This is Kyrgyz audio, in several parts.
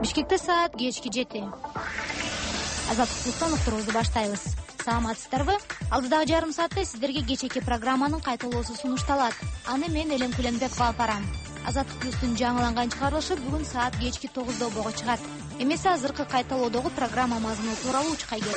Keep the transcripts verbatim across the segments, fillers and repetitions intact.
Бишкекте саат кечки жети. Азаттыктан уктуруубузду баштайбыз. Саламатсыздарбы? Алдыдагы жарым саатта сиздерге кечээки программанын кайталоосу сунушталат. Аны мен Элем Куленбекова алып барам. Азаттык плюстун жаңыланган чыгарылышы бүгүн саат кечки тогузда бого чыгат. Эмесе азыркы кайталоодогу программа мазмуну тууралуу учкай кет.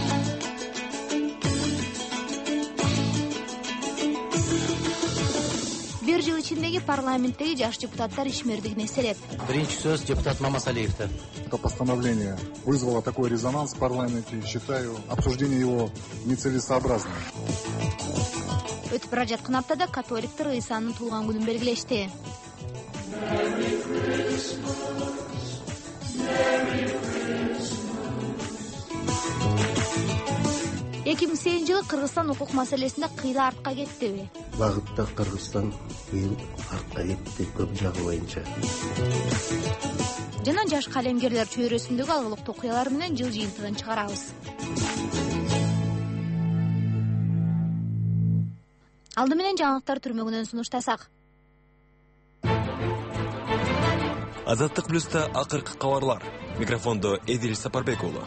Бир жыл ичиндеги парламенттеги жаш депутаттар ишмердигин эстелеп. Биринчи сөз депутат Мамасалиевде. Это постановление вызвало такой резонанс в парламенте. Считаю обсуждение его нецелесообразным. Өтүп бара жаткан аптада католиктер Ыйсанын туулган күнүн белгилешти. эки миң сегизинчи жылы Кыргызстан укук маселесинде кыйла артка кеттиби? Багытта Кыргызстан быйыл артка кетти көп жагы боюнча. Жана жаш калемгерлер чөйрөсүндөгү алгылыктуу окуялар менен жыл жыйынтыгын чыгарабыз. Алды менен жаңылыктар түрмөгүнөн сунуштасак. Азаттык плюста акыркы кабарлар. Микрофондо Эдил Сапарбек уулу.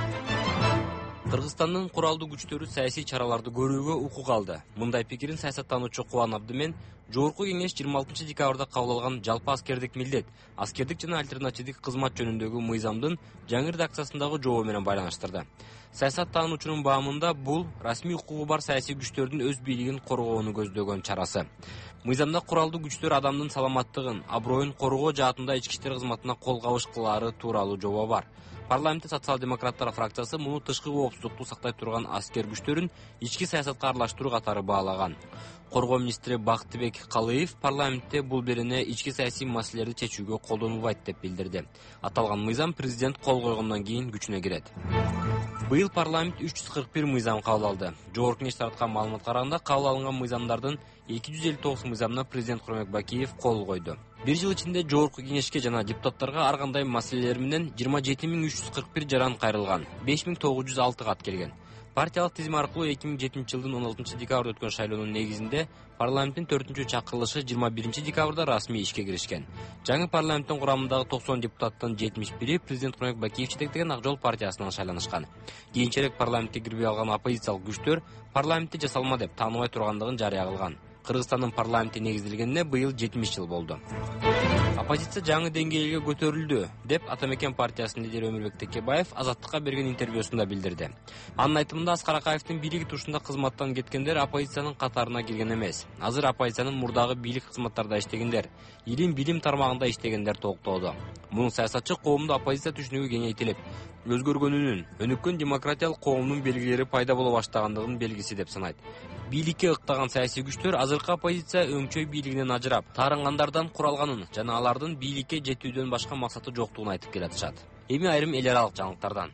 Кыргызстандын куралдуу күчтөрү саясий чараларды көрүүгө укук алды. Мындай пикирин саясаттануучу Кубан Абдымен Жогорку кеңеш жыйырма алтынчы декабрда кабыл алган жалпы аскердик милдет, аскердик жана альтернативдик кызмат жөнүндөгү мыйзамдын жаңы редакциясындагы жобо менен байланыштырды. Саясаттануучунун баамында бул расмий укугу бар саясий күчтөрдүн өз бийлигин коргоону көздөгөн чарасы. Мыйзамда куралдуу күчтөр адамдын саламаттыгын, аброюн коргоо жаатында ички иштер кызматына кол кабыш кылаары тууралуу жобо бар. Парламентте социал-демократтар фракциясы муну тышкы коопсуздукту сактай турган аскер күчтөрүн ички саясатка аралаштыруу катары баалаган. Коргоо министри Бактыбек Калыев парламентте бул берене ички саясий маселелерди чечүүгө колдонулбайт деп билдирди. Аталган мыйзам президент кол койгондон кийин күчүнө кирет. Быйыл парламент үч жүз кырк бир мыйзам кабыл алды. Жогорку кеңеш тараткан маалымат караганда кабыл алынган мыйзамдардын эки жүз элүү тогуз мыйзамына президент Курманбеков кол койду. Бир жыл ичинде жогорку кеңешке жана депутаттарга ар кандай маселелер менен жыйырма жети миң үч жүз кырк бир жаран кайрылган, беш миң тогуз жүз алты кат келген. Партиялык тизим аркылуу эки миң жетинчи жылдын он алтынчы декабрда өткөн шайлоонун негизинде парламенттин төртүнчү чакырылышы жыйырма биринчи декабрда расмий ишке киришкен. Жаңы парламенттин курамындагы токсон депутаттын жетимиш бири президент Курманбеков жетектеген Ак Жол партиясынан шайланышкан. Кийинчерээк парламентке кирбей алган оппозициялык күчтөр парламентте жасалма деп тааныбай тургандыгын жарыя кылган. Кыргызстандын парламенти негизделгенине быйыл жетимиш жыл болду. Оппозиция жаңы деңгээлге көтөрүлдү деп Атамекен партиясынын лидери Өмүрбек Текебаев Азаттыкка берген интервьюсунда билдирди. Анын айтымында Аскар Акаевдин бийлик тушунда кызматтан кеткендер оппозициянын катарына кирген эмес. Азыр оппозициянын мурдагы бийлик кызматтарда иштегендер, илим билим тармагында иштегендер толуктоодо. Муну саясатчы коомдо оппозиция түшүнүгү кеңейтилип, өзгөргөнүнүн, өнүккөн демократиялык коомдун белгилери пайда боло баштагандыгынын белгиси деп санайт. Бийликке ыктаган саясий күчтөр азыркы оппозиция өңчөй бийлигинен ажырап, таарынгандардан куралганын жана алардын бийликке жетүүдөн башка максаты жоктугун айтып келатышат. Эми айрым эл аралык жаңылыктардан.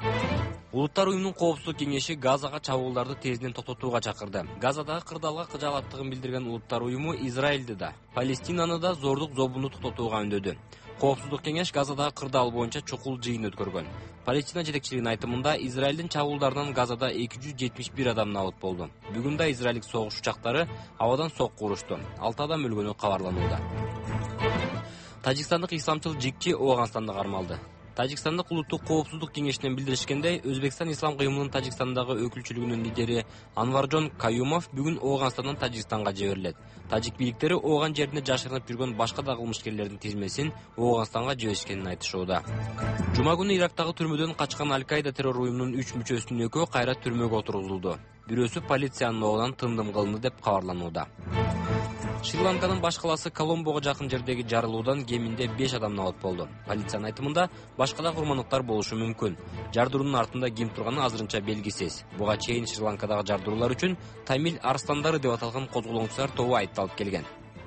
Улуттар уюмунун коопсуздук кеңеши Газага чабуулдарды тезден токтотууга чакырды. Газадагы кырдаалга кыжаалаттыгын билдирген Улуттар уюму Израилди да, Палестинаны да зордук зобунду токтотууга үндөдү. Коопсуздук кеңеш Газадагы кырдаал боюнча чукул жыйын өткөргөн. Палестина жетекчилигинин айтымында Израилдин чабуулдарынан Газада эки жүз жетимиш бир адам набыт болду. Бүгүн да израилдик согуш учактары абадан сокку урушту. алты адам өлгөнү кабарланууда. Тажикстандык исламчыл жикчи Ооганстанда кармалды. Тажикстандык улуттук коопсуздук кеңешинен билдиришкендей, Өзбекстан ислам кыймынын Тажикстандагы өкүлчүлүгүнүн лидери Анваржон Каюмов бүгүн Ооганстандан Тажикстанга жиберилет. Тажик бийликтери Ооган жеринде жашырынып жүргөн башка да кылмышкерлердин тизмесин Ооганстанга жиберишкенин айтышууда. Жума күнү Ирактагы түрмөдөн качкан Аль-Каида террор уюмунун үч мүчөсүнүн экөө кайра түрмөгө отурулду. Бирөөсү полициянын оогунан тындым кылынды деп кабарланууда. Шри-Ланканын баш калаасы Коломбого жакын жердеги жарылуудан кеминде беш адам набыт болду. Полициянын айтымында башка да курмандыктар болушу мүмкүн. Жардыруунун артында ким турганы азырынча белгисиз. Буга чейин Шри-Ланкадагы жардыруулар үчүн Тамил арстандары деп аталган козголоңчулар тобу айыпталып келген.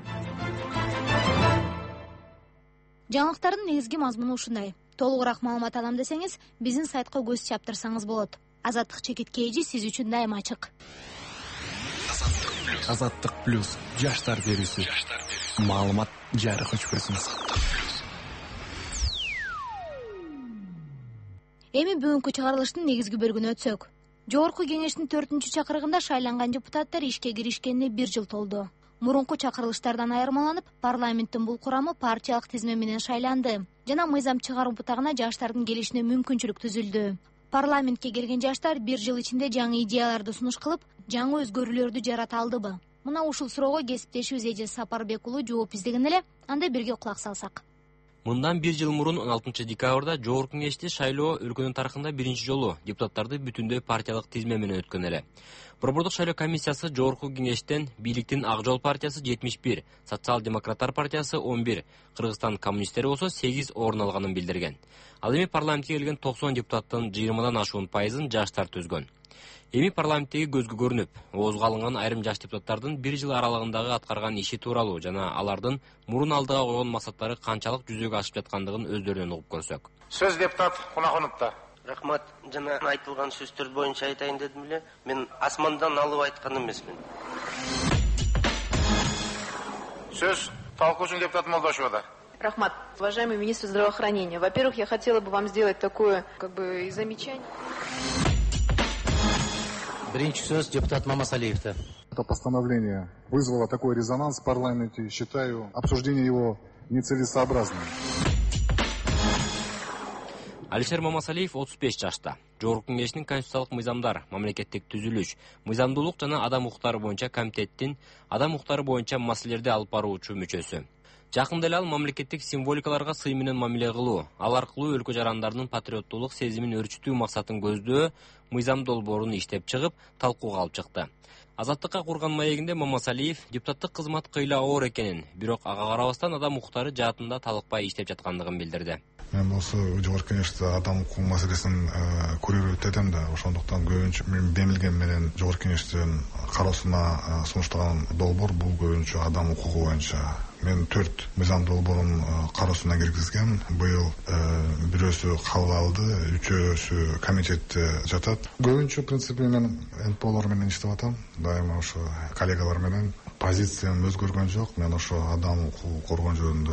Жаңылыктардын негизги мазмуну ушундай. Толугураак маалымат алам десеңиз, биздин сайтка көз чаптырсаңыз болот. Азаттык чекит кейжи сиз үчүн дайыма ачык. Азаттык плюс жаштар берүүсү. Маалымат жарык өчпөсүн. Эми бүгүнкү чыгарылыштын негизги бөлүгүнө өтсөк. Жогорку кеңештин төртүнчү чакырыгында шайланган депутаттар ишке киришкенине бир жыл толду. мурунку чакырылыштардан айырмаланып, парламенттин бул курамы партиялык тизме менен шайланды жана мыйзам чыгаруу бутагына жаштардын келишине мүмкүнчүлүк түзүлдү. Парламентке келген жаштар бир жыл ичинде жаңы идеяларды сунуш кылып, жаңы өзгөрүүлөрдү жарата алдыбы? Мына ушул суроого кесиптешибиз Эдил Сапарбек уулу жооп издеген эле, анда бирге кулак салсак. Мындан бир жыл мурун он алтынчы декабрда Жогорку Кеңешти шайлоо өлкөнүн тарыхында биринчи жолу депутаттарды бүтүндөй партиялык тизме менен өткөн эле. Борбордук шайлоо комиссиясы Жогорку Кеңештен бийликтин Ак Жол партиясы жетимиш бир, Социал-демократтар партиясы он бир, Кыргызстан коммунисттери болсо сегиз орун алганын билдирген. Ал эми парламентке келген токсон депутаттын жыйырмадан ашуун пайызын жаштар түзгөн. Эми парламенттеги көзгө көрүнүп, оозго алынган айрым жаш депутаттардын бир жыл аралыгындагы аткарган иши тууралуу жана алардын мурун алдыга койгон максаттары канчалык жүзөгө ашып жаткандыгын өздөрүнөн угуп көрсөк. Сөз депутат Кунахуновдо. Рахмат, жана айтылган сөздөр боюнча айтайын дедим эле. Мен асмандан алып айткан эмесмин. Сөз талкуучу депутат Молдошева. Рахмат, уважаемый министр здравоохранения. Во-первых, я хотела бы вам сделать такое, как бы, замечание. Биринчи сөз депутат Мамасалиевда. Это постановление вызвало такой резонанс в парламенте. Считаю обсуждение его нецелесообразным. Алишер Мамасалиев отуз беш жашта. Жогорку Кеңештин конституциялык мыйзамдар, мамлекеттик түзүлүш, мыйзамдуулук жана адам укуктары боюнча комитеттин адам укуктары боюнча маселелерди алып баруучу мүчөсү. Жакында эле ал мамлекеттик символикаларга сый менен мамиле кылуу, ал аркылуу өлкө жарандарынын патриоттуулук сезимин өрчүтүү максатын көздөө мыйзам долбоорун иштеп чыгып, талкууга алып чыкты. Азаттыкка курган маегинде Мамасалиев депутаттык кызмат кыйла оор экенин, бирок ага карабастан адам укуктары жаатында талыкпай иштеп жаткандыгын билдирди. Мен осы Жогорку Кеңеште адам укугу маселесин көрүүгө этем да, ошондуктан көбүнчө мен демилген менен Жогорку Кеңештин кароосуна сунуштаган долбоор бул көбүнчө адам укугу боюнча. Мен төрт мыйзам долбоорун кароосуна киргизгем. Быйыл бирөөсү кабыл алды, үчөөсү комитетте жатат. Көбүнчө принципи мен эн пэ олор менен иштеп атам. Дайыма ошо коллегалар менен позициям өзгөргөн жок. Мен ошо адам укугу коргоо жөнүндө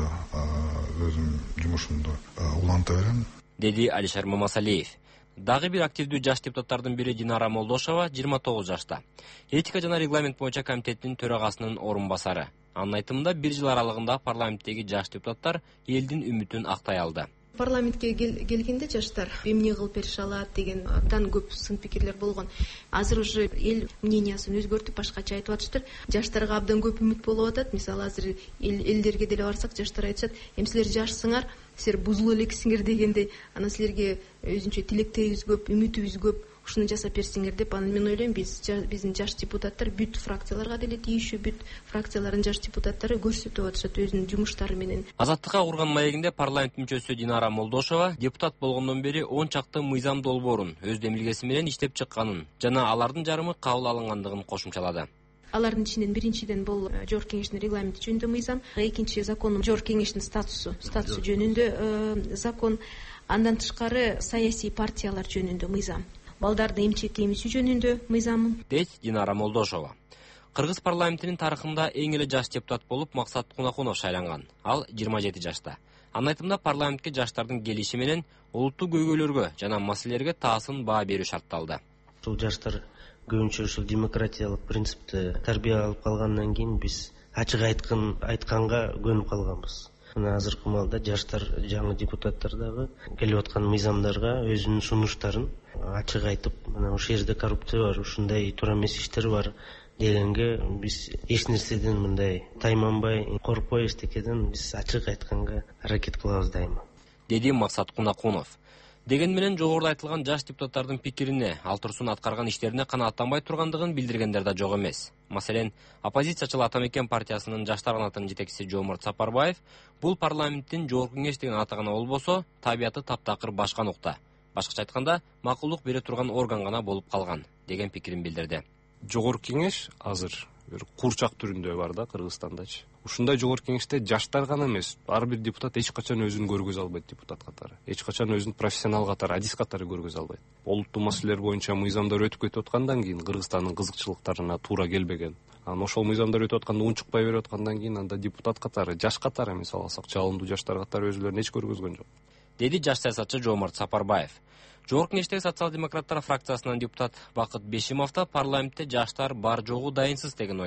өзүм жумушумду уланта берем, деди Алишер Мамасалиев. Дагы бир активдүү жаш депутаттардын бири Динара Молдошева жыйырма тогуз жашта. Этика жана регламент боюнча комитеттин төрагасынын орун басары. Анын айтымында бир жыл аралыгында парламенттеги жаш депутаттар элдин үмүтүн актай алды. Парламентке келгенде жаштар эмне кылып берише алат деген абдан көп сын пикирлер болгон. Азыр уже эл мнениясын өзгөртүп башкача айтып атыштыр. Жаштарга абдан көп үмүт болуп атат. Мисалы азыр элдерге деле барсак, жаштар айтышат, эми силер жашсыңар, силер бузулуу элексиңер дегенде, анан силерге өзүнчө тилектебиз көп, үмүтүбүз көп. Ушуну жасап берсиңер деп, анан мен ойлойм, биз биздин жаш депутаттар бүт фракцияларга деле тийишүү, бүт фракциялардын жаш депутаттары көрсөтүп атышат өзүнүн жумуштары менен. Азаттыкка курган маегинде парламент мүчөсү Динара Молдошева депутат болгондон бери он чакты мыйзам долбоорун өз демилгеси менен иштеп чыкканын жана алардын жарымы кабыл алынгандыгын кошумчалады. Алардын ичинен биринчиден бул Жогорку Кеңештин регламенти жөнүндө мыйзам, экинчи закон Жогорку Кеңештин статусу, статусу жөнүндө закон, андан тышкары саясий партиялар жөнүндө мыйзам. Балдарды эмчекке эмчүү жөнүндө мыйзам, дейт Динара Молдошева. Кыргыз парламентинин тарыхында эң эле жаш депутат болуп Максат Кунахунов шайланган. Ал жыйырма жети жашта. Анын айтымында парламентке жаштардын келиши менен улуттук көйгөйлөргө жана маселелерге таасын баа берүү шартталды. Ушул жаштар көбүнчө ушул демократиялык принципти тарбия алып калгандан кийин биз ачык айткан айтканга көнүп калганбыз. Мына азыркы маалда жаштар, жаңы депутаттар дагы келип аткан мыйзамдарга өзүнүн сунуштарын ачык айтып, мына ушул жерде коррупция бар, ушундай туура эмес иштер бар дегенге биз эч нерседен мындай тайманбай, коркпой эчтекеден биз ачык айтканга аракет кылабыз дайыма, деди Максат Кунахунов. Деген менен жогоруда айтылган жаш депутаттардын пикирине, ал турсун аткарган иштерине канааттанбай тургандыгын билдиргендер да жок эмес. Маселен, оппозициячыл Ата Мекен партиясынын жаштар канатынын жетекчиси Жомарт Сапарбаев бул парламенттин Жогорку Кеңеш деген атагана болбосо, табияты таптакыр башка нукта. Башкача айтканда, макулдук бере турган орган гана болуп калган деген пикирин билдирди. Жогорку Кеңеш азыр бир курчак түрүндө бар да Кыргызстандачы. Ушундай Жогорку Кеңеште жаштар гана эмес, ар бир депутат эч качан өзүн көргөзө албайт депутат катары. Эч качан өзүн профессионал катары, адис катары көргөзө албайт. Олуттуу маселелер боюнча мыйзамдар өтүп кетип аткандан кийин Кыргызстандын кызыкчылыктарына туура келбеген. Анан ошол мыйзамдар өтүп атканда унчукпай берип аткандан кийин анда депутат катары, жаш катары мисалы алсак, жалындуу жаштар катары өзүлөрүн эч көргөзгөн жок, деди жаш саясатчы Жомарт Сапарбаев. Жогорку Кеңештеги социал-демократтар фракциясынан депутат Бакыт Бешимов да парламентте жаштар бар жогу дайынсыз деген ойдо.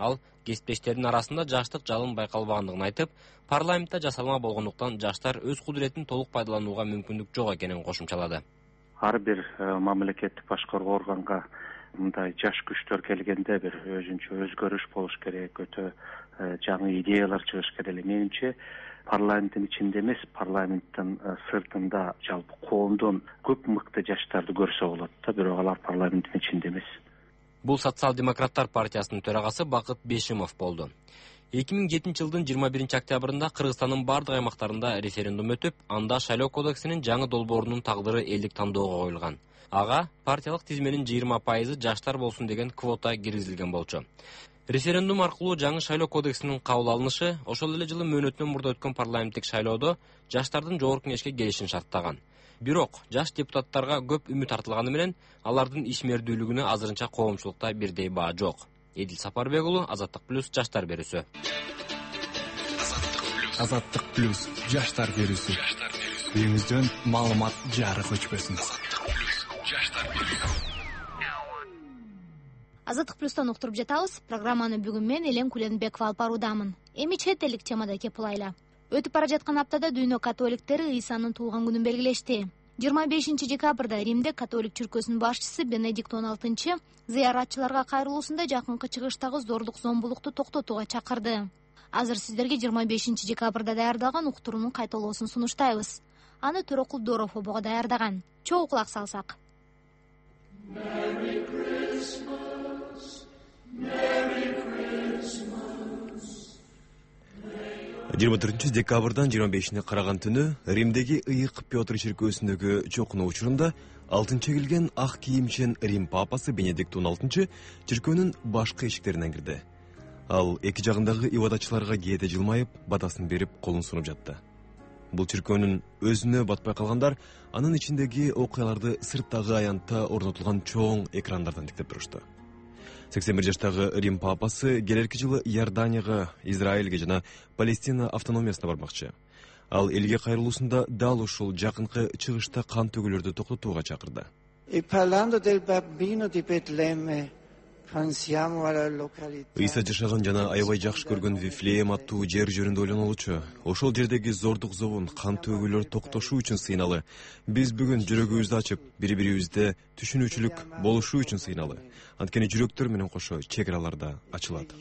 Ал кесиптештердин арасында жаштык жалын байкалбагандыгын айтып, парламентте жасалма болгондуктан жаштар өз кудуретин толук пайдаланууга мүмкүндүк жок экенин кошумчалады. Ар бир мамлекеттик башкаруу органга мындай жаш күчтөр келгенде бир өзүнчө өзгөрүш болуш керек, өтө жаңы идеялар чыгыш керек эле. Менимче парламенттин ичинде эмес, парламенттин сыртында жалпы коомдон көп мыкты жаштарды көрсө болот да, бирок алар парламенттин ичинде эмес. Бул социал-демократтар партиясынын төрагасы Бакыт Бешимов болду. эки миң жетинчи жылдын жыйырма биринчи октябрында Кыргызстандын бардык аймактарында референдум өтүп, анда шайлоо кодексинин жаңы долбоорунун тагдыры элдик тандоого коюлган. Ага партиялык тизменин жыйырма пайызы жаштар болсун деген квота киргизилген болчу. Референдум аркылуу жаңы шайлоо кодексинин кабыл алынышы ошол эле жылы мөөнөтүнөн мурда өткөн парламенттик шайлоодо жаштардын жогорку кеңешке келишин шарттаган. Бирок жаш депутаттарга көп үмүт артылганы менен алардын ишмердүүлүгүнө азырынча коомчулукта бирдей баа жок. Эдил Сапарбек уулу, Азаттык плюс жаштар берүүсү. Азаттык плюс жаштар берүүсү. Үйүңүздөн маалымат жарык өчпөсүн. Азаттык плюстан уктуруп жатабыз. Программаны бүгүн мен Элен Куленбекова алып баруудамын. Эми чет элдик темада кеп улайлы. Өтүп бара жаткан аптада дүйнө католиктери Ыйсанын туулган күнүн белгилешти. жыйырма бешинчи декабрда Римде католик чүркөсүнүн башчысы Бенедикт он алтынчы зыяратчыларга кайрылуусунда жакынкы чыгыштагы зордук зомбулукту токтотууга чакырды. Азыр сиздерге жыйырма бешинчи декабрда даярдалган уктуруунун кайталоосун сунуштайбыз. Аны Төрөкул Доров обого даярдаган. Чогуу кулак салсак. жыйырма төртүнчү декабрдан жыйырма бешине караган түнү Римдеги Ыйык Петр чиркөөсүндөгү чокунуу учурунда алтынчы келген ак кийимчен Рим папасы Бенедикт он алтынчы чиркөөнүн башкы эшиктеринен кирди. Ал эки жагындагы ибадатчыларга кээде жылмайып, батасын берип, колун сунуп жатты. Бул чиркөөнүн өзүнө батпай калгандар анын ичиндеги окуяларды сырттагы аянтта орнотулган чоң экрандардан тиктеп турушту. сексен бир жаштагы Рим папасы келерки жылы Иорданияга, Израилге жана Палестина автономиясына бармакчы. Ал элге кайрылуусунда дал ушул жакынкы чыгышта кан төгүүлөрдү токтотууга чакырды. Ыйса жашаган жана аябай жакшы көргөн Вифлеем аттуу жер жөнүндө ойлонолучу. Ошол жердеги зордук зобун, кан төгүүлөр токтошуу үчүн сыйналы. Биз бүгүн жүрөгүбүздү ачып, бири-бирибизде түшүнүүчүлүк болушуу үчүн сыйналы. Анткени жүрөктөр менен кошо чек аралар да ачылат.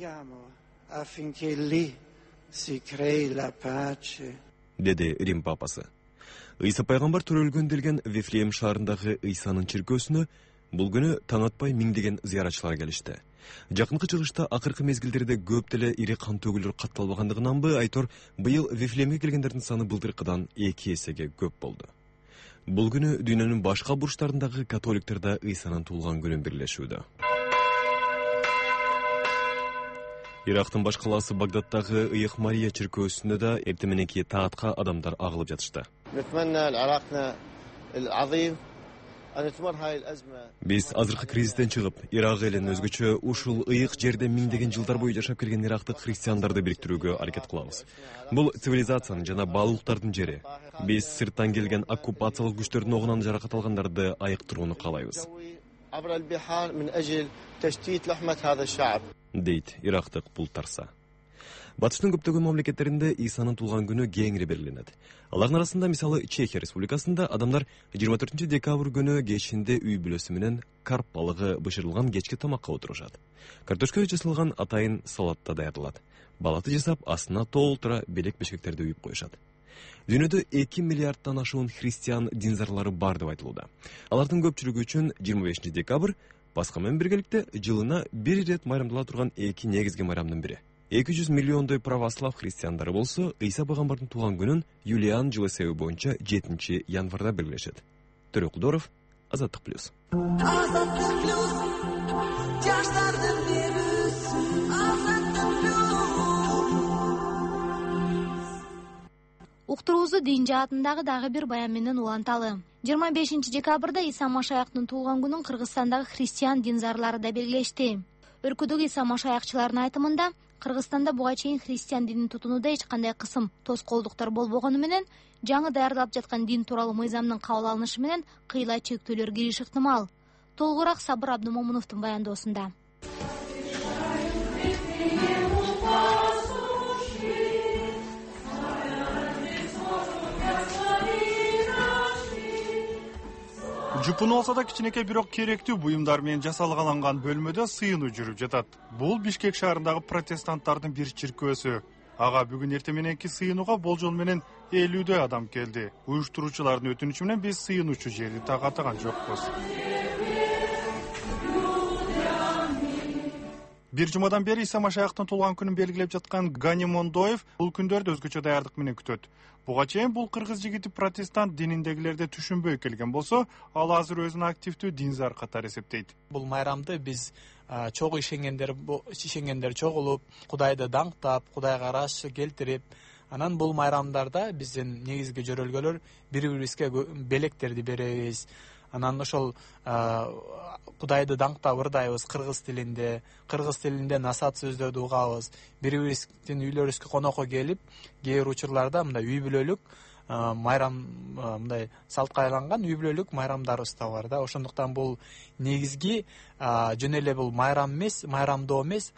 Деди Рим папасы. Ыйса пайгамбар төрөлгөн делген Вифлеем шаарындагы Ыйсанын чиркөөсүнө бул күнү таң атпай миңдеген зыяратчылар келишти. Жакынкы чыгышта акыркы мезгилдерде көп деле ири кан төгүүлөр катталбагандыгынанбы, айтор быйыл Вифлеемге келгендердин саны былтыркыдан эки эсеге көп болду. Бул күнү дүйнөнүн башка бурчтарындагы католиктер да Ыйсанын туулган күнүн белгилешүүдө. Ирактын баш калаасы Багдадтагы Ыйык Мария чиркөөсүндө да эртең мененки таатка адамдар агылып жатышты. Биз азыркы кризистен чыгып, Ирак элин өзгөчө ушул ыйык жерде миңдеген жылдар бою жашап келген ирактык христиандарды бириктирүүгө аракет кылабыз. Бул цивилизациянын жана баалуулуктардын жери. Биз сырттан келген оккупациялык күчтөрдүн огунан жаракат алгандарды айыктырууну каалайбыз. Дейт ирактык Бултарса. Батыштын көптөгөн мамлекеттеринде Ыйсанын туулган күнү кеңири белгиленет. Алардын арасында мисалы Чехия Республикасында адамдар жыйырма төртүнчү декабрь күнү кечинде үй бүлөсү менен карп балыгы бышырылган кечки тамакка отурушат. Картошка жасалган атайын салатта даярдалат. Балаты жасап, астына толтура белек бешкектерди үйүп коюшат. Дүйнөдө эки миллиардтан ашуун христиан динзарлары бар деп айтылууда. Алардын көпчүлүгү үчүн жыйырма бешинчи декабрь башка менен биргеликте жылына бир ирет майрамдала турган эки негизги майрамдын бири. эки жүз миллиондой православ христиандары болсо, Ыйса пайгамбардын туулган күнүн Юлиан жыл эсеби боюнча жетинчи январда белгилешет. Төрөкул Доров, Азаттык плюс. Азаттык плюс. Жаштардын берүүсү. Азаттык плюс. Уктуруубузду дин жаатындагы дагы бир баян менен уланталы. жыйырма бешинчи декабрда Иса Машаяктын туулган күнүн Кыргызстандагы христиан динзарлары да белгилешти. Өлкөдөгү Иса Машаяктчылардын айтымында, Кыргызстанда буга чейин христиан динин тутунууда эч кандай кысым, тоскоолдуктар болбогону менен, жаңы даярдалып жаткан дин тууралуу мыйзамдын кабыл алынышы менен кыйла чектөөлөр кириши ыктымал. Толугураак Сабыр Абдымомуновдун баяндоосунда. Жупун болсо да кичинекей бирок керектүү буюмдар менен жасалгаланган бөлмөдө сыйынуу жүрүп жатат. Бул Бишкек шаарындагы протестанттардын бир чиркөөсү. Ага бүгүн эртең мененки сыйынууга болжол менен элүүдөй адам келди. Уюштуруучулардын өтүнүчү менен биз сыйынуучу жерди тагатаган жокпуз. Бир жумадан бери Иса Машаяктын туулган күнүн белгилеп жаткан Гани Мондоев бул күндөрдү өзгөчө даярдык менен күтөт. Буга чейин бул кыргыз жигити протестант дининдегилерди түшүнбөй келген болсо, ал азыр өзүн активдүү динзар катары эсептейт. Бул майрамды биз чогуу ишенгендер ишенгендер чогулуп, Кудайды даңктап, Кудайга ыраазычылык келтирип, анан бул майрамдарда биздин негизги жөрөлгөлөр бири-бирибизге белектерди беребиз. Анан ошол Кудайды даңктап ырдайбыз кыргыз тилинде, кыргыз тилинде насаат сөздөрдү угабыз. Бири-бирибиздин үйлөрүбүзгө конокко келип, кээ бир учурларда мындай үй бүлөлүк майрам мындай салтка айланган үй бүлөлүк майрамдарыбыз да бар да. Ошондуктан бул негизги жөн эле бул майрам эмес, майрамдоо эмес,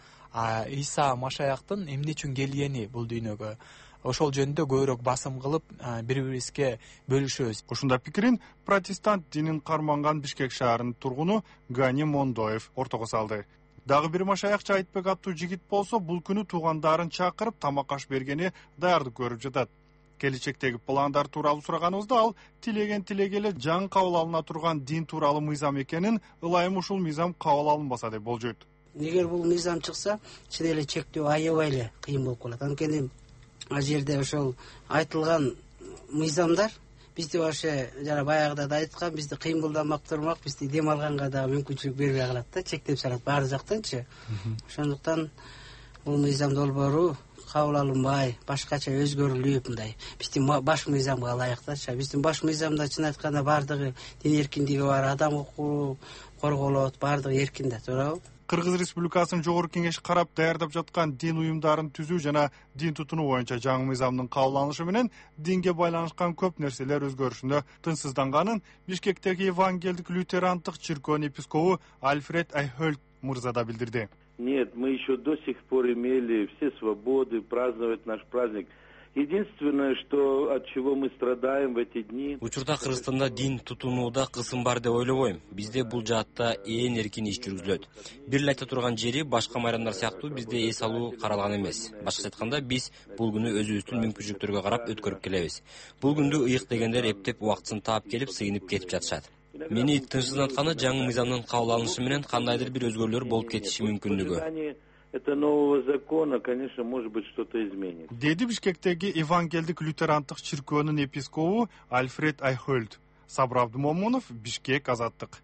Иса Машаяктын эмне үчүн келгени бул дүйнөгө. Ошол жөнүндө көбүрөөк басым кылып, бири-бирибизге бөлүшөбүз. Ушундай пикирин протестант динин карманган Бишкек шаарынын тургуну Гани Мондоев ортого салды. Дагы бир Машаякчы Айтбек аттуу жигит болсо, бул күнү туугандарын чакырып тамак аш бергени даярдык көрүп жатат. Келечектеги пландар тууралуу сураганыбызда ал тилеген тилеги эле жаңы кабыл алына турган дин тууралуу мыйзам экенин, ылайым ушул мыйзам кабыл алынбаса деп болжойт. Эгер бул мыйзам чыкса, чын эле чектөө аябай эле кыйын болуп калат. Анткени ал жерде ошол айтылган мыйзамдар бизди вообще жана баягыда да айткан, бизди кыймылдамак турмак, бизди дем алганга да мүмкүнчүлүк бербей калат да, чектеп салат баары жактанчы. Ошондуктан бул мыйзам долбоору кабыл алынбай, башкача өзгөрүлүп, мындай биздин баш мыйзамга ылайыктачы. Биздин баш мыйзамда чын айтканда баардыгы дин эркиндиги бар, адам укугу корголот, баардыгы эркин да, туурабы? Кыргыз Республикасынын Жогорку Кеңеши карап даярдап жаткан дин уюмдарын түзүү жана дин тутунуу боюнча жаңы мыйзамдын кабыл алынышы менен динге байланышкан көп нерселер өзгөрүшүнө тынчсызданганын Бишкектеги Евангелдик лютерандык чиркөөнүн епископу Альфред Айхольд мырза да билдирди. Нет, мы еще до сих пор имели все свободы праздновать наш праздник. Единственное, что от чего мы страдаем в эти дни. Учурда Кыргызстанда дин тутунууда кысым бар деп ойлобойм. Бизде бул жаатта ээн эркин иш жүргүзүлөт. Бир эле айта турган жери башка майрамдар сыяктуу бизде эс алуу каралган эмес. Башкача айтканда биз бул күнү өзүбүздүн мүмкүнчүлүктөргө карап өткөрүп келебиз. Бул күндү ыйык дегендер эптеп убактысын таап келип сыйынып кетип жатышат. Мени тынчсыздантканы жаңы мыйзамдын кабыл алынышы менен кандайдыр бир өзгөрүүлөр болуп кетиши мүмкүнлүгү. Это нового закона, конечно, может быть, что-то изменит. Деди Бишкектеги Евангелдик лютерандык чиркөөнүн епископу Альфред Айхольд. Сабыр Абдумомунов, Бишкек, Азаттык.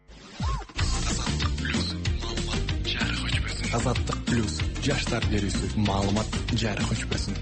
Азаттык плюс жаштар берүүсү маалымат жарык өчпөсүн.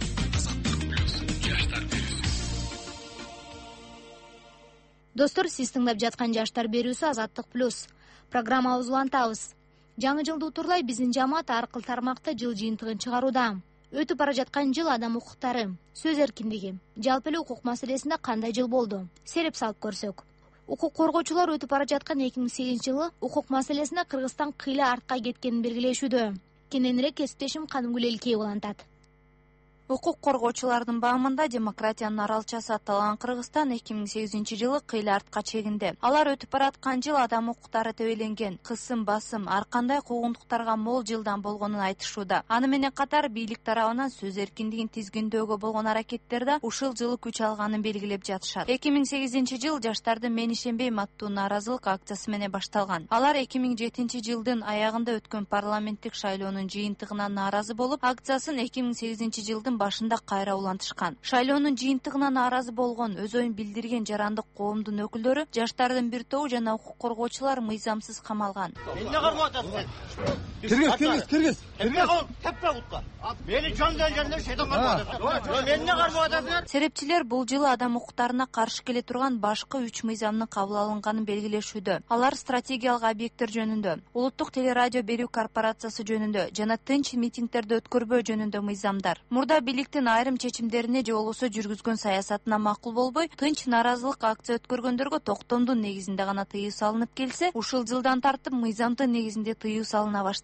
Достор, сиз тыңдап жаткан жаштар берүүсү Азаттык плюс. Программабызды улантабыз. Жаңы жылды утурлай биздин жамаат ар кыл тармакта жыл жыйынтыгын чыгарууда. Өтүп бара жаткан жыл адам укуктары, сөз эркиндиги, жалпы эле укук маселесинде кандай жыл болду? Сереп салып көрсөк. Укук коргоочулар өтүп бара жаткан эки миң сегизинчи жылы укук маселесинде Кыргызстан кыйла артка кеткенин белгилешүүдө. Кененирээк кесиптешим Канымгүл Элкеева улантат. Укук коргоочулардын баамында демократиянын аралчасы атталган Кыргызстан эки миң сегизинчи жылы кыйла артка чегинди. Алар өтүп бараткан жыл адам укуктары тебеленген, кысым, басым, ар кандай куугунтуктарга мол жылдан болгонун айтышууда. Аны менен катар бийлик тарабынан сөз эркиндигин тизгиндөөгө болгон аракеттерде ушул жылы күч алганын белгилеп жатышат. эки миң сегизинчи жыл жаштардын Мен ишенбейм аттуу нааразылык акциясы менен башталган. Алар эки миң жетинчи жылдын аягында өткөн парламенттик шайлоонун жыйынтыгына нааразы болуп, акциясын эки миң сегизинчи жылдын башында кайра улантышкан. Шайлоонун жыйынтыгына нааразы болгон, өз оюн билдирген жарандык коомдун өкүлдөрү, жаштардын бир тобу жана укук коргоочулар мыйзамсыз камалган. Эмне кармап атасың? Киргиз, киргиз, киргиз. Эмне кылып теппе утка. Мени жөн жөндөр шейтан кармап атасың. Эмне кармап атасың? Серепчилер бул жылы адам укуктарына каршы келе турган башкы үч мыйзамдын кабыл алынганын белгилешүүдө. Алар стратегиялык объекттер жөнүндө, улуттук телерадио берүү корпорациясы жөнүндө жана тынч митингдерди өткөрбөө жөнүндө мыйзамдар. Мурда бийликтин айрым чечимдерине же болбосо жүргүзгөн саясатына макул болбой, тынч нааразылык акция өткөргөндөргө токтомдун негизинде гана тыюу салынып келсе, ушул жылдан тартып мыйзамдын негизинде тыюу салына баштады.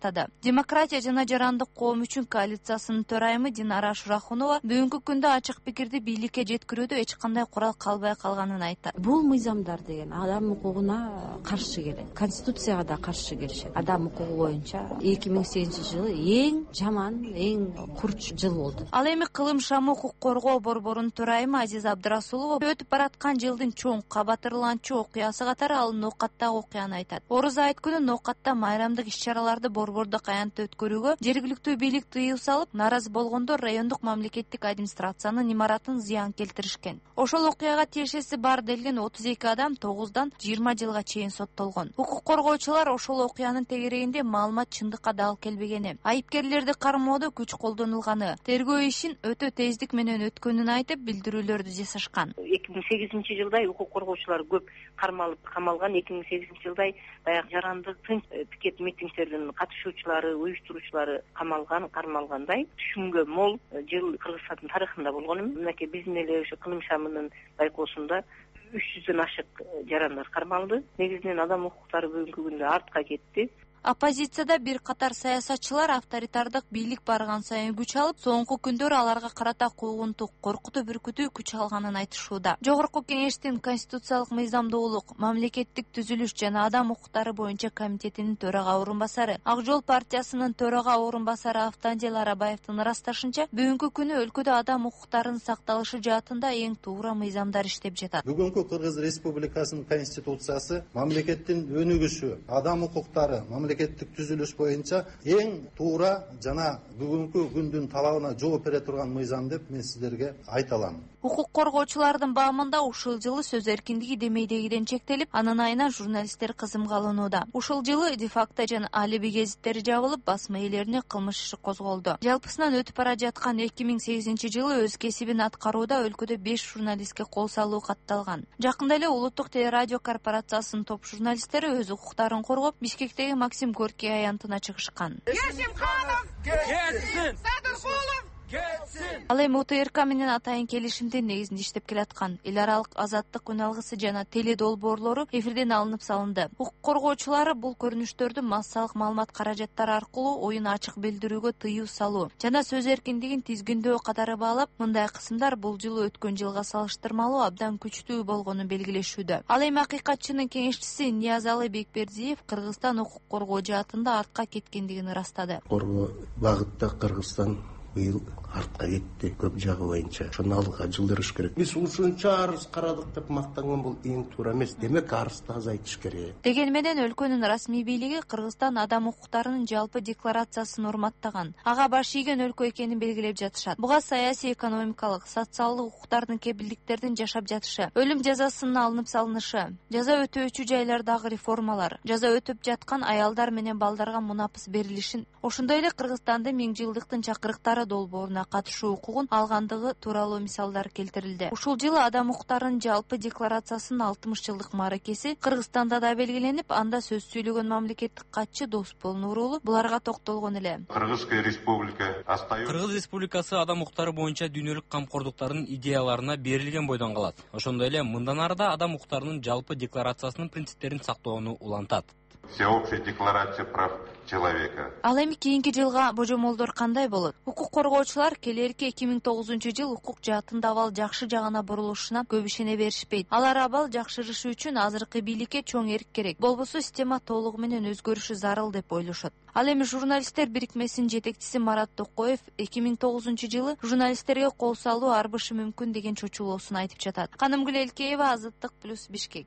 баштады. Демократия жана жарандык коом үчүн коалициясынын төрайымы Динара Шурахунова бүгүнкү күндө ачык пикирди бийликке жеткирүүдө эч кандай курал калбай калганын айтат. Бул мыйзамдар деген адам укугуна каршы келет. Конституцияга да каршы келишет. Адам укугу боюнча эки миң сегизинчи жылы эң жаман, эң курч жыл болду. Ал эми кылым шамы укук коргоо борборунун төрайымы Азиза Абдрасулова өтүп бараткан жылдын чоң кабатырланчу окуясы катары ал Ноокаттагы окуяны айтат. Орус айт күнү Ноокатта майрамдык иш-чараларды борбордо каянтта өткөрүүгө жергиликтүү бийлик тыюу салып, наразы болгондор райондук мамлекеттик администрациянын имаратын зыян келтиришкен. Ошол окуяга тиешеси бар делген отуз эки адам тогуздан жыйырма жылга чейин соттолгон. Укук коргоочулар ошол окуянын тегерегинде маалымат чындыкка дал келбегени, айыпкерлерди кармоодо күч колдонулганы, тергөө ишин өтө тездик менен өткөнүн айтып билдирүүлөрдү жасашкан. эки миң сегизинчи жылдай укук коргоочулар көп кармалып камалган. эки миң сегизинчи жылдай баягы жарандык тынч пикет митингдердин катышуучулары, уюштуруучулары камалган, кармалгандай түшүнгө мол жыл Кыргызстандын тарыхында болгон. Мынакей биздин эле ошо кылым шамынын байкоосунда үч жүздөн ашык жарандар кармалды. Негизинен адам укуктары бүгүнкү күндө артка кетти. Оппозицияда бир катар саясатчылар авторитардык бийлик барган сайын күч алып, соңку күндөр аларга карата куугунтук, коркутуу бүркүтүү күч алганын айтышууда. Жогорку кеңештин конституциялык мыйзамдуулук, мамлекеттик түзүлүш жана адам укуктары боюнча комитетинин төрага орун басары, Ак жол партиясынын төрага орун басары Автандел Арабаевдин ырасташынча, бүгүнкү күнү өлкөдө адам укуктарынын сакталышы жаатында эң туура мыйзамдар иштеп жатат. Бүгүнкү Кыргыз Республикасынын конституциясы мамлекеттин өнүгүшү, адам укуктары, мамлекеттик түзүлүш боюнча эң туура жана бүгүнкү күндүн талабына жооп бере турган мыйзам деп мен сиздерге айта алам. Укук коргоочулардын баамында ушул жылы сөз эркиндиги демейдегиден чектелип, анын айынан журналисттер кызымга алынууда. Ушул жылы де-факто жана алиби гезиттери жабылып, басма ээлерине кылмыш иши козголду. Жалпысынан өтүп бара жаткан эки миң сегизинчи жылы өз кесибин аткарууда өлкөдө беш журналистке кол салуу катталган. Жакында эле Улуттук телерадио корпорациясынын топ журналисттери өз укуктарын коргоп, Бишкектеги Максим Горький аянтына чыгышкан. Гершимханов кетсин! Садыркулов кетсин! Ал эми УТРК менен атайын келишимдин негизинде иштеп келаткан эл аралык азаттык үн алгысы жана теле долбоорлору эфирден алынып салынды. Укук коргоочулары бул көрүнүштөрдү массалык маалымат каражаттары аркылуу оюн ачык билдирүүгө тыюу салуу жана сөз эркиндигин тизгиндөө катары баалап, мындай кысымдар бул жылы өткөн жылга салыштырмалуу абдан күчтүү болгонун белгилешүүдө. Ал эми акыйкатчынын кеңешчиси Ниязалы Бекбердиев Кыргызстан укук коргоо жаатында артка кеткендигин ырастады. Коргоо багытта Кыргызстан быйыл артка кетти көп жагы боюнча. Ошону алдыга жылдырыш керек. Биз ушунча арыз карадык деп мактанган бул эң туура эмес. Демек арызды азайтыш керек. Деген менен өлкөнүн расмий бийлиги Кыргызстан адам укуктарынын жалпы декларациясын урматтаган. Ага баш ийген өлкө экенин белгилеп жатышат. Буга саясий, экономикалык, социалдык укуктардын кепилдиктердин жашап жатышы, өлүм жазасынын алынып салынышы, жаза өтөөчү жайлардагы реформалар, жаза өтүп жаткан аялдар менен балдарга мунапыс берилишин, ошондой эле Кыргызстандын миң жылдыктын чакырыктары долбооруна катышуу укугун алгандыгы тууралуу мисалдар келтирилди. Ушул жылы адам укуктарынын жалпы декларациясынын алтымыш жылдык мааракеси Кыргызстанда да белгиленип, анда сөз сүйлөгөн мамлекеттик катчы Доспол Нурулу буларга токтолгон эле. Кыргызская республика остается. Кыргыз республикасы адам укуктары боюнча дүйнөлүк камкордуктардын идеяларына берилген бойдон калат. Ошондой эле мындан арыда адам укуктарынын жалпы декларациясынын принциптерин сактоону улантат. Всеобщая декларация прав человека. Ал эми кийинки жылга божомолдор кандай болот? Укук коргоочулар келерки эки миң тогузунчу жыл укук жаатында абал жакшы жагына бурулушуна көп ишене беришпейт. Алар абал жакшырышы үчүн азыркы бийликке чоң эрк керек. Болбосо система толугу менен өзгөрүшү зарыл деп ойлошот. Ал эми журналисттер бирикмесинин жетекчиси Марат Токоев эки миң тогузунчу жылы журналисттерге кол салуу арбышы мүмкүн деген чочулоосун айтып жатат. Канымгүл Элкеева, Азаттык плюс Бишкек.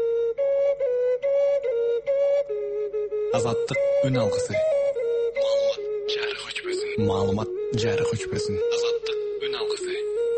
Азаттык үн алгысы. Маалымат жарык өчпөсүн. Маалымат жарык өчпөсүн. Азаттык үн алгысы.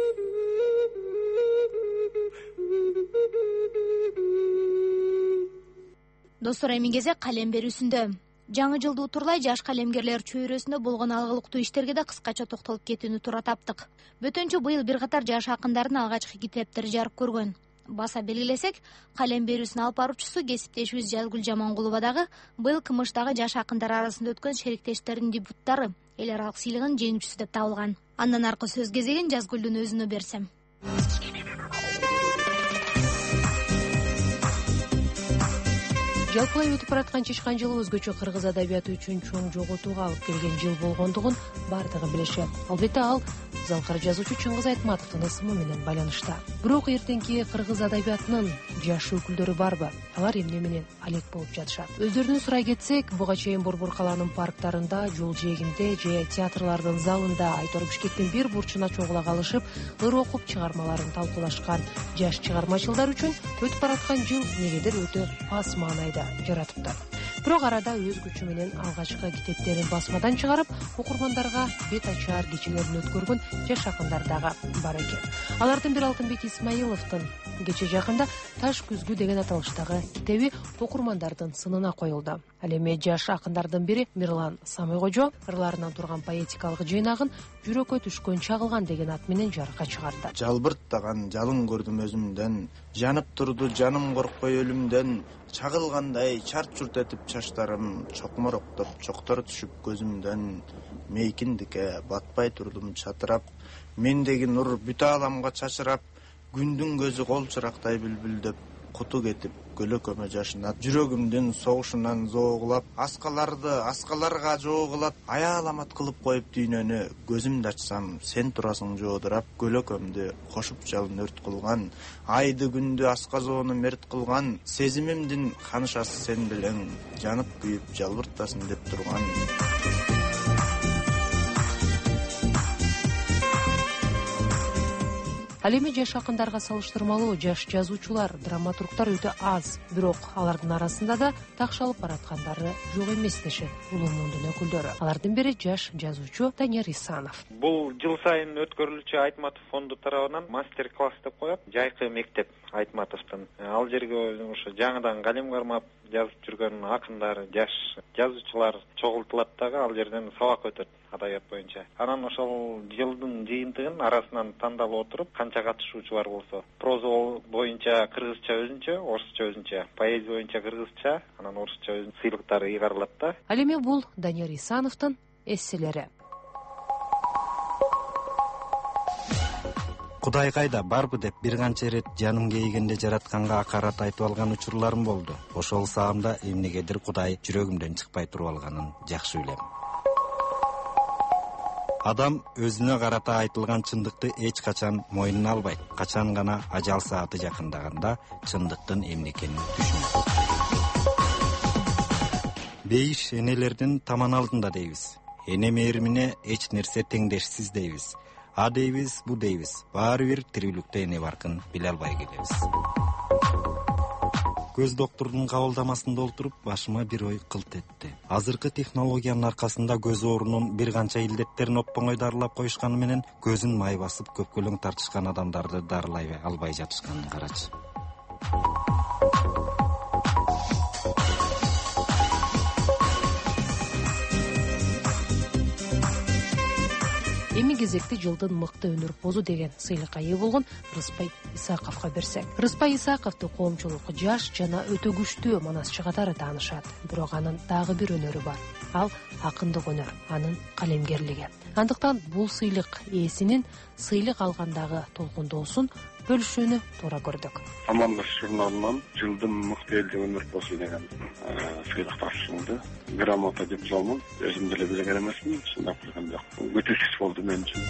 Достор, эми кезек калем берүүсүндө. Жаңы жылды утурлай жаш калемгерлер чөйрөсүндө болгон алгылыктуу иштерге да кыскача токтолуп кетүүнү туура таптык. Бөтөнчө быйыл бир катар жаш акындардын алгачкы китептери жарык көргөн. Баса белгилесек, калем берүүсүнүн алып баруучусу кесиптешибиз Жазгүл Жамангулова дагы быйыл КМШдагы жаш акындар арасында өткөн шериктештердин дебюттары эл аралык сыйлыгынын жеңүүчүсү деп табылган. Андан аркы сөз кезегин Жазгүлдүн өзүнө берсем. жалпылай өтүп бараткан чычкан жылы өзгөчө кыргыз адабияты үчүн чоң жоготууга алып келген жыл болгондугун бардыгы билишет. Албетте ал залкар жазуучу Чыңгыз Айтматовдун ысымы менен байланышта. Бирок эртеңки кыргыз адабиятынын жаш өкүлдөрү барбы? Алар эмне менен алек болуп жатышат? Өздөрүнөн сурай кетсек, буга чейин Борбор калаанын парктарында, жол жээгинде же театрлардын залында Айтор Бишкектин бир бурчуна чогула калышып, ыр окуп чыгармаларын талкуулашкан жаш чыгармачылдар үчүн өтүп бараткан жыл негедир өтө аз маанайда жаратыптыр. Бирок арада өз күчү менен алгачкы китептерин басмадан чыгарып, окурмандарга бет ачар кечелерин өткөргөн жаш акындар дагы бар экен. Алардын бири Алтынбек Исмаиловдун кече жакында Таш күзгү деген аталыштагы китеби окурмандардын сынына коюлду. Ал эми жаш акындардын бири Мирлан Самойкожо ырларынан турган поэтикалык жыйнагын Жүрөккө түшкөн чагылган деген ат менен жарыкка чыгарды. Жалбырттаган жалын көрдүм өзүмдөн, жанып турду жаным коркпой өлүмдөн, чагылгандай чарт чурт этип чачтарым, чокмороктоп чоктор түшүп көзүмдөн, мейкиндикке батпай турдум чатырап, мендеги нур бүт ааламга чачырап, күндүн көзү кол чырактай бүлбүлдөп, куту кетип көлөкөмө жашынат, жүрөгүмдүн согушунан зооглап, аскаларды аскаларга жоогулат, аяаламат кылып коюп дүйнөнү, көзүмдү ачсам сен турасың жоодурап, көлөкөмдү кошуп жалын өрт кылган, айды күндү асказоону мерт кылган, сезимимдин ханышасы сен белең, жанып күйүп жалбыртасың деп турган. Ал эми жаш акындарга салыштырмалуу жаш жазуучулар, драматургдар өтө аз, бирок алардын арасында да такшалып бараткандары жок эмес дешет улуу мундун өкүлдөрү. Алардын бири жаш жазуучу Данияр Исанов. Бул жыл сайын өткөрүлүүчү Айтматов фонду тарабынан мастер-класс деп коет, жайкы мектеп Айтматовдун. Ал жерге ошо жаңыдан калем кармап жазып жүргөн акындар, жаш жазуучулар чогултулат дагы, ал жерден сабак өтөт адабият боюнча. Анан ошол жылдын жыйынтыгын арасынан тандалып отуруп, канча катышуучу бар болсо, проза боюнча кыргызча өзүнчө, орусча өзүнчө, поэзия боюнча кыргызча, анан орусча өзүнчө сыйлыктар ыйгарылат да. Ал эми бул Данияр Исановдун эсселери. Кудай кайда барбы деп бир канча ирет жаным кейгенде жаратканга акарат айтып алган учурларым болду. Ошол саамда эмнегедир Кудай жүрөгүмдөн чыкпай туруп алганын жакшы билем. Адам өзүнө карата айтылган чындыкты эч качан мойнуна албайт. Качан гана ажал сааты жакындаганда чындыктын эмне экенин түшүнөт. Бейиш энелердин таман алдында дейбиз. Эне мээримине эч нерсе теңдешсиз дейбиз. А дейбиз, бу дейбиз. Баары бир тирүүлүктө эне баркын биле албай келебиз. Көз доктурдун кабылдамасында отуруп башыма бир ой кылт этти. Азыркы технологиянын аркасында көз оорунун бир канча илдеттерин оп-оңой дарылап коюшканы менен көзүн май басып көпкөлөң тартышкан адамдарды дарылай албай жатышканын карачы. Эми кезекти жылдын мыкты өнөрпозу деген сыйлыкка ээ болгон Рыспай Исаковго берсек. Рыспай Исаковду коомчулук жаш жана өтө күчтүү манасчы катары таанышат. Бирок анын дагы бир өнөрү бар. Ал акындык өнөр, анын калемгерлиги. Андыктан бул сыйлык ээсинин сыйлык алгандагы толкундоосун бөлүшүүнү туура көрдүк. Амандаш журналынан жылдын мыкты элдик өнөрпозу деген сыйлык тапшырылды. Грамота дипломун өзүм деле билген эмесмин, чындап келгенде өтүүсүз болду мен үчүн.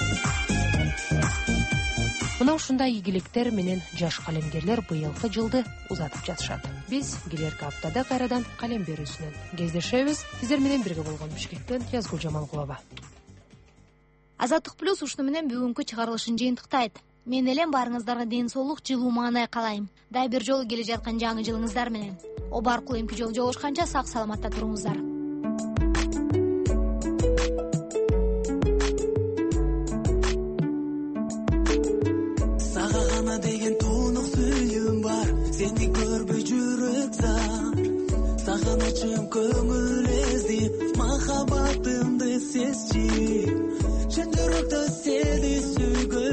Мына ушундай ийгиликтер менен жаш калемгерлер быйылкы жылды узатып жатышат. Биз келерки аптада кайрадан калем берүүсүнөн кездешебиз. Сиздер менен бирге болгон Бишкектен Язгул Жаманкулова. Азаттык плюс ушуну менен бүгүнкү чыгарылышын жыйынтыктайт. Мен элем баарыңыздарга ден соолук, жылуу маанай каалайм. Дай бир жолу келе жаткан жаңы жылыңыздар менен. Оба аркылуу эмки жолу жолугушканча сак саламатта туруңуздар. Сага гана деген тунук сүйүүм бар, сени көрбөй жүрөк зар. Сагынычым көңүл эзди, махаббатымды сезчи. Чын жүрөктө сени сүйгөн